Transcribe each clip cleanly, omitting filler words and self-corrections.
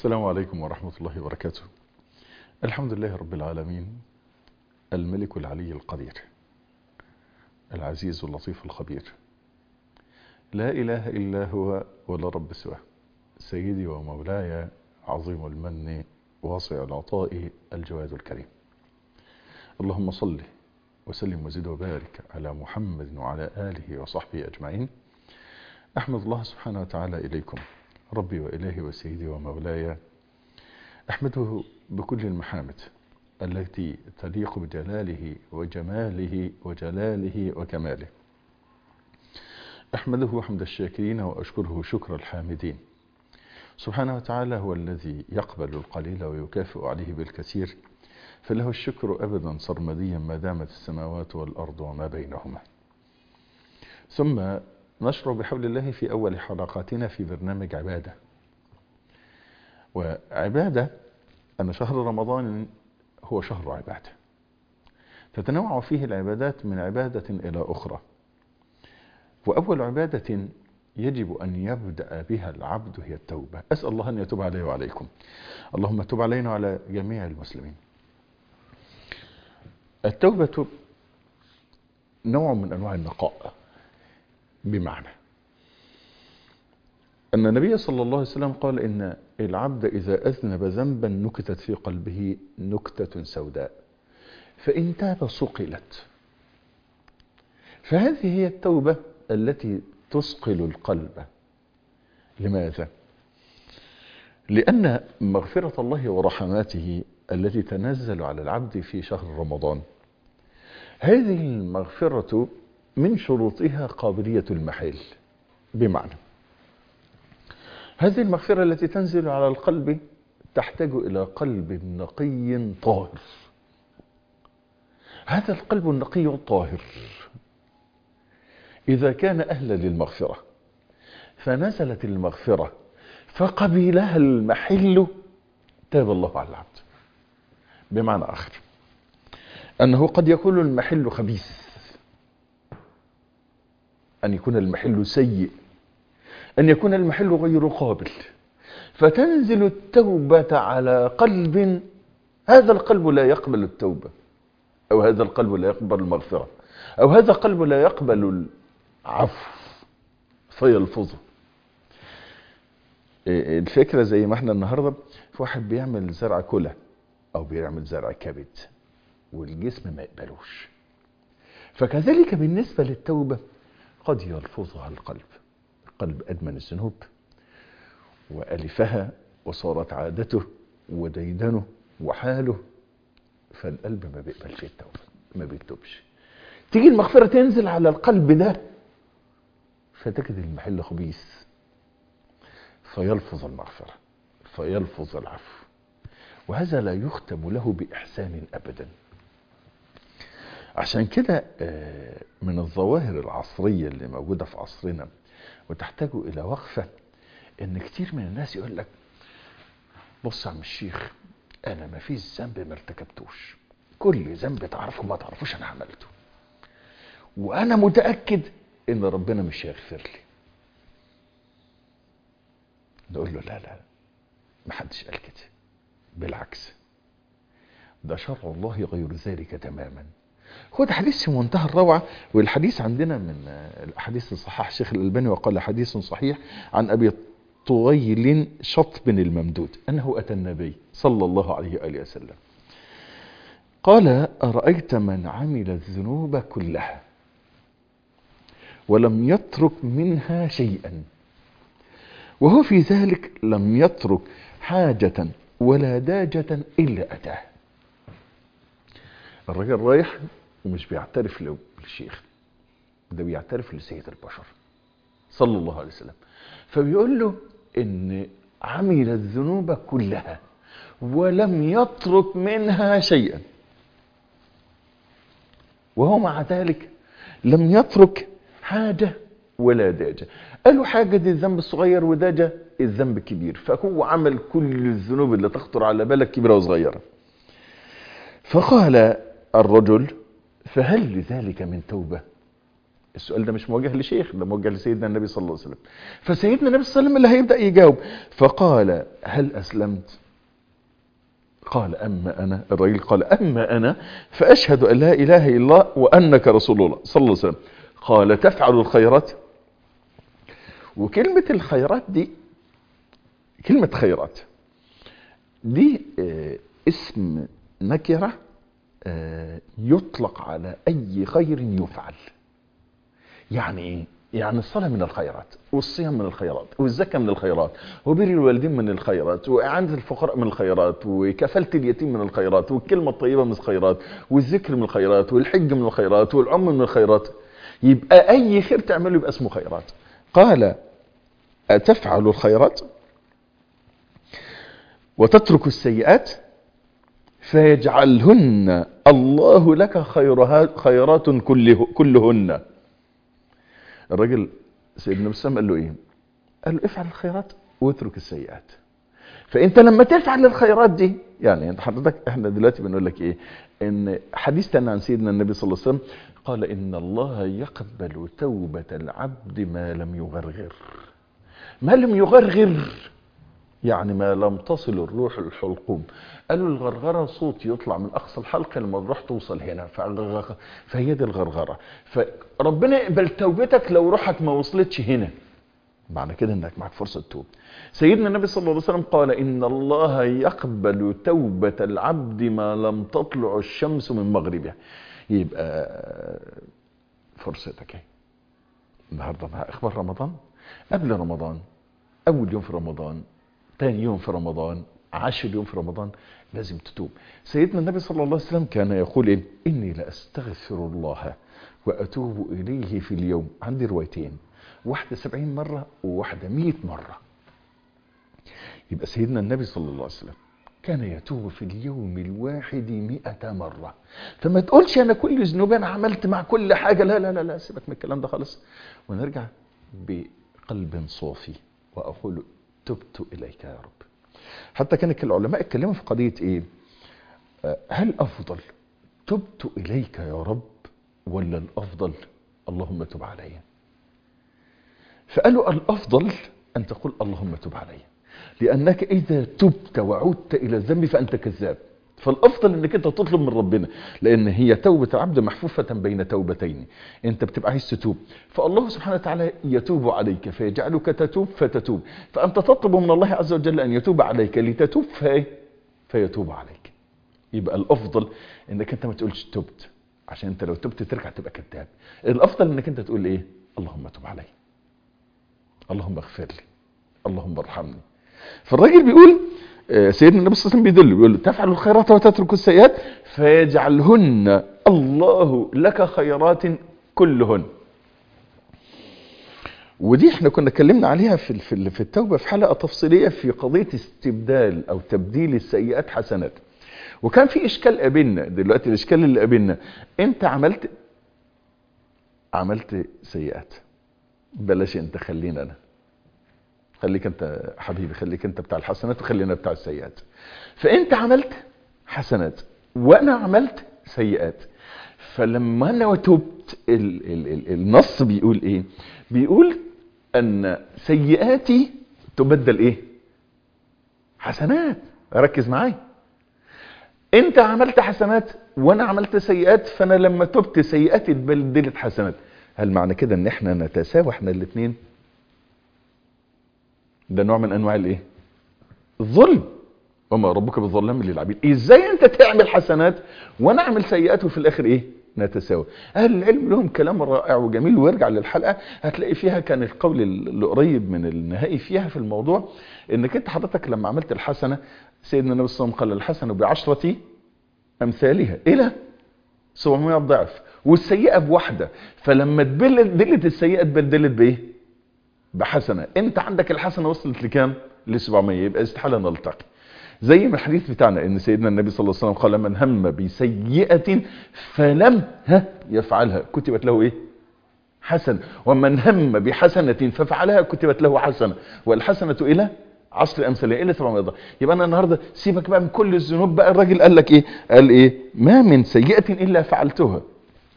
السلام عليكم ورحمة الله وبركاته. الحمد لله رب العالمين، الملك العلي القدير، العزيز اللطيف الخبير، لا إله إلا هو ولا رب سواه، سيدي ومولاي عظيم المن واسع العطاء الجواد الكريم. اللهم صل وسلم وزد وبارك على محمد وعلى آله وصحبه أجمعين. أحمد الله سبحانه وتعالى إليكم ربي وإلهي وسيدي ومولاي، أحمده بكل المحامد التي تليق بجلاله وجماله وجلاله وكماله. أحمده حمد الشاكرين وأشكره شكر الحامدين. سبحانه وتعالى هو الذي يقبل القليل ويكافئ عليه بالكثير، فله الشكر أبدا سرمديا ما دامت السماوات والأرض وما بينهما. ثم نشرع بحول الله في أول حلقاتنا في برنامج عبادة. وعبادة أن شهر رمضان هو شهر عبادة، تتنوع فيه العبادات من عبادة إلى أخرى. وأول عبادة يجب أن يبدأ بها العبد هي التوبة. أسأل الله أن يتوب علي وعليكم. اللهم تب علينا وعلى جميع المسلمين. التوبة نوع من أنواع النقاء، بمعنى أن النبي صلى الله عليه وسلم قال إن العبد إذا أذنب ذنبا نكتت في قلبه نكتة سوداء، فإن تاب صقلت. فهذه هي التوبة التي تثقل القلب. لماذا؟ لأن مغفرة الله ورحماته التي تنزل على العبد في شهر رمضان، هذه المغفرة من شروطها قابلية المحل. بمعنى هذه المغفرة التي تنزل على القلب تحتاج إلى قلب نقي طاهر. هذا القلب النقي الطاهر إذا كان أهلا للمغفرة فنزلت المغفرة فقبلها المحل، تاب الله على العبد. بمعنى آخر أنه قد يكون المحل خبيث، أن يكون المحل سيء، أن يكون المحل غير قابل، فتنزل التوبة على قلب هذا القلب لا يقبل التوبة، أو هذا القلب لا يقبل المغفرة، أو هذا القلب لا يقبل العفو فيلفظه. الفكرة زي ما احنا النهاردة في واحد بيعمل زرع كلى أو بيعمل زرع كبد والجسم ما يقبلوش، فكذلك بالنسبة للتوبة قد يلفظها القلب أدمن الذنوب وألفها وصارت عادته وديدنه وحاله، فالقلب ما بيقبلش التوبة، ما بيتوبش. تيجي المغفرة تنزل على القلب ده فتجد المحل خبيث، فيلفظ المغفرة، فيلفظ العفو، وهذا لا يختم له بإحسان أبدا. عشان كده من الظواهر العصرية اللي موجودة في عصرنا وتحتاج إلى وقفة، إن كتير من الناس يقول لك بص يا عم الشيخ، أنا ما فيش ذنب ما ارتكبتوش، كل ذنب تعرفه ما تعرفوش أنا عملته، وأنا متأكد إن ربنا مش هيغفر لي. نقول له لا لا، ما حدش قال كده، بالعكس ده شرع الله غير ذلك تماما. خد حديث في منتهى الروعة، والحديث عندنا من الأحاديث الصحاح الشيخ الألباني وقال حديث صحيح عن أبي طويل شطب الممدود أنه أتى النبي صلى الله عليه وآله وسلم قال: أرأيت من عمل الذنوب كلها ولم يترك منها شيئا، وهو في ذلك لم يترك حاجة ولا داجة إلا أتاه. الرجل رايح ومش بيعترف للشيخ، ده بيعترف لسيد البشر صلى الله عليه وسلم، فبيقول له إن عمل الذنوب كلها ولم يترك منها شيئا، وهو مع ذلك لم يترك حاجة ولا داجة. قالوا حاجة دي الذنب الصغير وداجة الذنب الكبير، فهو عمل كل الذنوب اللي تخطر على بالك كبيرة وصغيرة. فقال الرجل: فهل لذلك من توبة؟ السؤال ده مش موجه لشيخ، ده موجه لسيدنا النبي صلى الله عليه وسلم. فسيدنا النبي صلى الله عليه وسلم اللي هيبدأ يجاوب. فقال هل أسلمت؟ قال أما أنا، الرجل قال أما أنا فأشهد أن لا إله إلا الله وأنك رسول الله صلى الله عليه وسلم. قال تفعل الخيرات؟ وكلمة الخيرات دي، كلمة خيرات دي اسم نكرة يطلق على أي خير يفعل. يعني إيه؟ يعني الصلاة من الخيرات، والصيام من الخيرات، والزكاة من الخيرات، وبر الوالدين من الخيرات، وإعانة الفقراء من الخيرات، وكفالة اليتيم من الخيرات، والكلمة الطيبة من الخيرات، والذكر من الخيرات، والحج من الخيرات، والعمر من الخيرات. يبقى أي خير تعمله يبقى اسمه خيرات. قال أتفعل الخيرات وتترك السيئات فيجعلهن الله لك خيرات كلهن. الراجل سيدنا النبي صلى الله عليه وسلم قال له ايه؟ قال له افعل الخيرات واترك السيئات. فانت لما تفعل الخيرات دي، يعني انت حضرتك احنا دلوقتي بنقول لك ايه؟ ان حديث تاني عن سيدنا النبي صلى الله عليه وسلم قال ان الله يقبل توبة العبد ما لم يغرغر. ما لم يغرغر يعني ما لم تصل الروح الحلقوم. قالوا الغرغرة صوت يطلع من أقصى الحلقة لما الروح توصل هنا، فهي دي الغرغرة. فربنا يقبل توبتك لو روحك ما وصلتش هنا، معنى كده انك معك فرصة توب. سيدنا النبي صلى الله عليه وسلم قال إن الله يقبل توبة العبد ما لم تطلع الشمس من مغربها. يبقى فرصتك اهي النهارده مع إخبار رمضان، قبل رمضان، أول يوم في رمضان، تاني يوم في رمضان، 10 يوم في رمضان، لازم تتوب. سيدنا النبي صلى الله عليه وسلم كان يقول إيه؟ إني لأستغفر الله وأتوب إليه في اليوم. عندي روايتين، واحدة 70 مرة وواحدة 100 مرة. يبقى سيدنا النبي صلى الله عليه وسلم كان يتوب في اليوم الواحد 100 مرة. فما تقولش أنا كل ذنوبي أنا عملت مع كل حاجة، لا لا لا لا، سيبك من الكلام ده خالص، ونرجع بقلب صافي وأقول تبت إليك يا رب. حتى كان العلماء اتكلموا في قضية ايه؟ هل افضل تبت اليك يا رب ولا الافضل اللهم تب علي؟ فقالوا الافضل ان تقول اللهم تب علي، لانك اذا تبت وعدت الى الذنب فانت كذاب. فالافضل انك انت تطلب من ربنا، لان هي توبة العبد محفوفة بين توبتين، انت بتبقى عايز تتوب، فالله سبحانه وتعالى يتوب عليك فيجعلك تتوب فتتوب، فانت تطلب من الله عز وجل ان يتوب عليك لتتوب فيتوب عليك. يبقى الافضل انك انت ما تقولش تبت، عشان انت لو تبت ترجع تبقى كذاب. الافضل انك انت تقول ايه؟ اللهم تب علي، اللهم اغفر لي، اللهم ارحمني. فالراجل بيقول سيدنا النبي صلى الله عليه وسلم بيقول له تفعل الخيرات وتترك السيئات فيجعلهن الله لك خيرات كلهن. ودي احنا كنا اتكلمنا عليها في التوبة في حلقة تفصيلية في قضية استبدال او تبديل السيئات حسنات. وكان في اشكال قابلنا دلوقتي، الاشكال اللي قابلنا انت عملت سيئات، بلاش انت، خلينا انا، خليك انت حبيبي، خليك انت بتاع الحسنات وخلينا بتاع السيئات. فانت عملت حسنات وانا عملت سيئات، فلما انا تبت النص بيقول ايه؟ بيقول ان سيئاتي تبدل ايه؟ حسنات. ركز معايا، انت عملت حسنات وانا عملت سيئات، فانا لما تبت سيئاتي اتبدلت حسنات. هل معنى كده ان احنا نتساوى احنا الاثنين؟ ده نوع من انواع الايه؟ الظلم. وما ربك بالظلام للعبيد. ازاي انت تعمل حسنات وانا اعمل سيئات وفي الاخر ايه؟ نتساوى. اهل العلم لهم كلام رائع وجميل، وارجع للحلقه هتلاقي فيها كان القول اللي قريب من النهائي فيها في الموضوع، انك انت حضرتك لما عملت الحسنه، سيدنا النبي صلى الله عليه وسلم قال الحسنه ب10 امثالها الى 700 ضعف، والسيئه بواحده. فلما دلت السيئه اتبدلت بايه؟ بحسنه. انت عندك الحسنه وصلت لكام؟ ل700. يبقى استحاله نلتقي. زي ما الحديث بتاعنا ان سيدنا النبي صلى الله عليه وسلم قال من هم بسيئه فلم يفعلها كتبت له ايه؟ حسنه. ومن هم بحسنه ففعلها كتبت له حسنه، والحسنه الى 10 امثالها الى 700 ضعف. يبقى انا النهارده سيبك بقى من كل الذنوب بقى. الراجل قال لك ايه؟ قال ايه؟ ما من سيئه الا فعلتها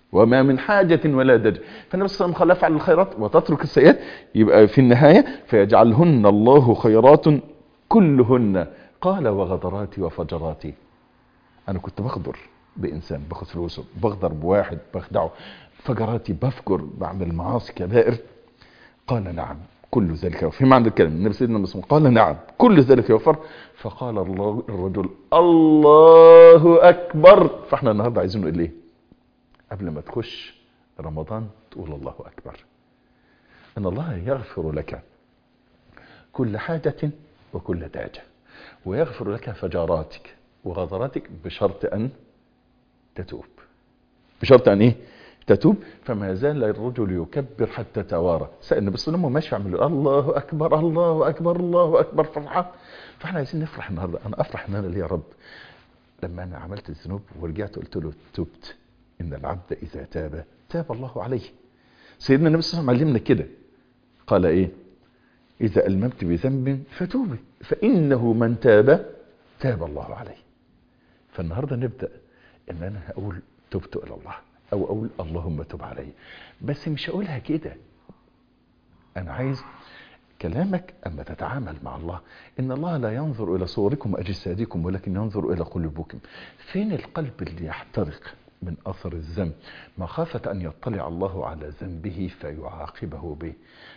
وما من حاجة ولا دج. فالنبي صلى الله عليه وسلم قال افعل الخيرات وتترك السيئات، يبقى في النهاية فيجعلهن الله خيرات كلهن. قال وغدراتي وفجراتي، انا كنت بغدر بانسان، باخد فلوسه، بغدر بواحد، بخدعه. فجراتي، بفجر، بعمل معاصي كبائر. قال نعم كل ذلك. في معنى الكلام النبي سيدنا مسلم قال نعم كل ذلك يغفر. فقال الله الرجل الله اكبر. فاحنا النهارده عايزين نقول ايه قبل ما تخش رمضان؟ تقول الله اكبر، ان الله يغفر لك كل حاجة وكل داجة، ويغفر لك فجاراتك وغدراتك بشرط ان تتوب. بشرط ان ايه؟ تتوب. فما زال الرجل يكبر حتى توارى. سأل النبي صلى الله عليه وسلم ماشي يعمل الله اكبر الله اكبر الله اكبر فرحان. فاحنا عايزين نفرح النهارده. انا افرح ان انا ليه يا رب لما انا عملت الذنوب ورجعت قلت له تبت، ان العبد اذا تاب تاب الله عليه. سيدنا النبي صلى الله عليه وسلم علمنا كده، قال ايه؟ اذا الممت بذنب فتوبي فانه من تاب تاب الله عليه. فالنهارده نبدا ان انا هقول تبت الى الله، او اقول اللهم تب علي، بس مش هقولها كده. انا عايز كلامك اما تتعامل مع الله، ان الله لا ينظر الى صوركم واجسادكم ولكن ينظر الى قلوبكم. فين القلب اللي يحترق من اثر الذنب مخافة ان يطلع الله على ذنبه فيعاقبه به،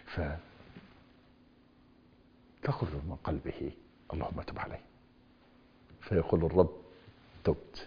فتخرج من قلبه اللهم تب علي، فيقول الرب تبت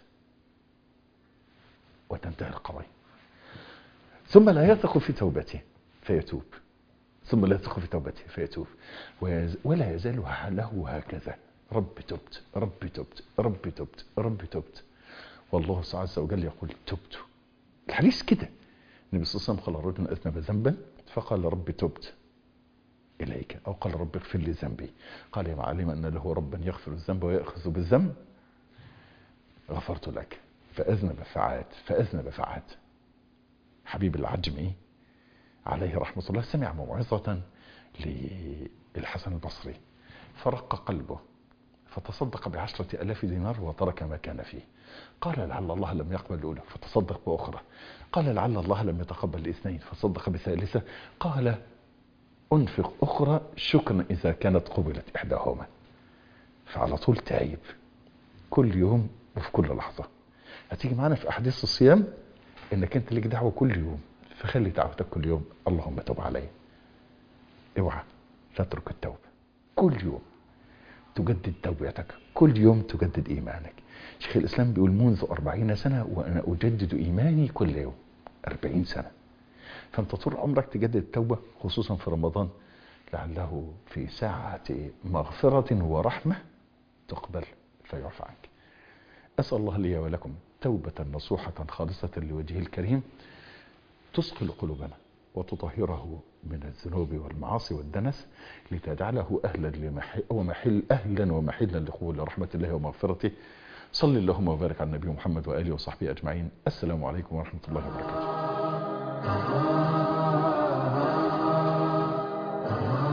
وتنتهي القضية. ثم لا يثق في توبته فيتوب، ثم لا يثق في توبته فيتوب، ولا يزال له هكذا رب تبت رب تبت رب تبت رب تبت. والله عز وجل يقول تبت. الحديث كده، النبي صلى الله عليه وسلم قال رجل أذنب ذنبا فقال رب تبت إليك، أو قال رب اغفر لي ذنبي. قال يا معلم أن له ربا يغفر الذنب ويأخذ بالذنب غفرت لك. فأذنب فعاد. حبيب العجمي عليه رحمة الله سمع موعظة للحسن البصري فرق قلبه، فتصدق ب10,000 دينار وترك ما كان فيه. قال لعل الله لم يقبل الأولى فتصدق بأخرى. قال لعل الله لم يتقبل الاثنين فصدق بثالثة. قال أنفق أخرى شكرا إذا كانت قبلت إحداهما. فعلى طول تعيب كل يوم وفي كل لحظة. هتيجي معنا في أحاديث الصيام إنك أنت لك دعوة كل يوم، فخلي دعوتك كل يوم اللهم تب علي. اوعى تترك التوبة، كل يوم تجدد توبتك، كل يوم تجدد إيمانك. شيخ الإسلام بيقول منذ 40 سنة وأنا أجدد إيماني كل يوم. 40 سنة. فأنت طول عمرك تجدد التوبة، خصوصا في رمضان، لعله في ساعة مغفرة ورحمة تقبل فيعفى عنك. أسأل الله لي ولكم توبة نصوحة خالصة لوجهه الكريم تثقل قلوبنا وتطهره من الذنوب والمعاصي والدنس، لتجعله أهلا ومحلا لقبول رحمة الله ومغفرته. صلى اللهم وبارك على النبي محمد وآله وصحبه أجمعين. السلام عليكم ورحمة الله وبركاته.